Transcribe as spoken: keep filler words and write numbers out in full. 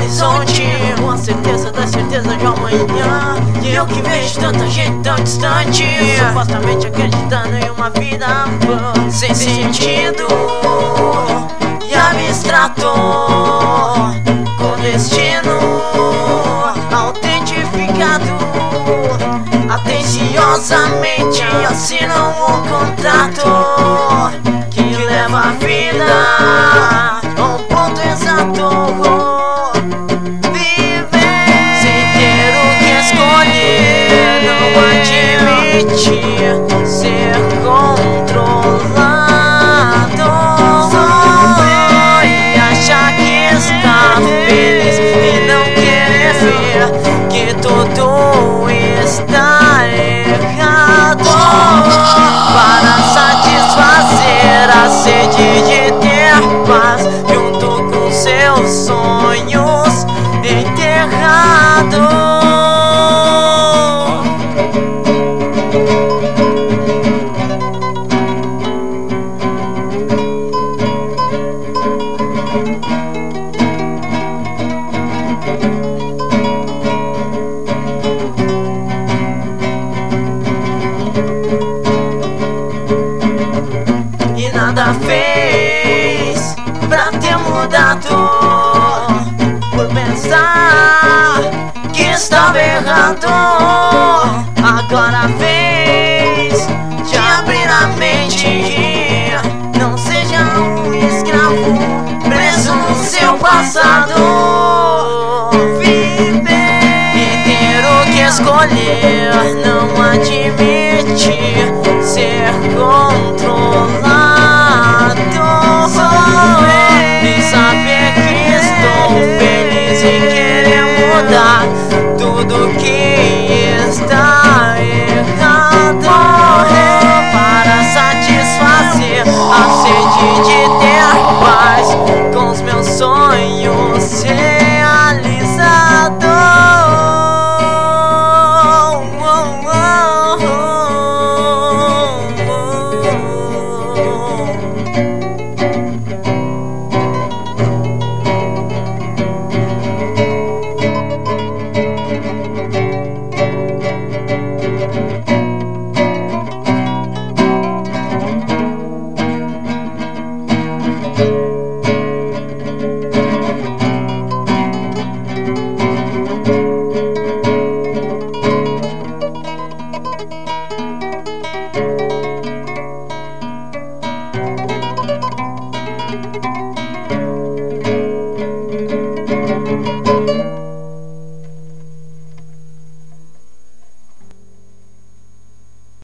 horizonte, com a certeza da certeza de amanhã. E eu que vejo tanta gente tão distante, supostamente acreditando em uma vida sem sentido e abstrato, com destino autentificado. Atenciosamente assinam um contrato que leva a vida a um ponto exato. Viver sem ter o que escolher, não admite ser controlado. Sofrer e achar que está feliz e não querer ver que tudo está errado. Para satisfazer a sede de ter paz junto com seus sonhos enterrados. E nada fez pra ter mudado, por pensar que estava errado. Agora a vez de abrir a mente, não seja um escravo preso no seu passado. Viver e ter o que escolher,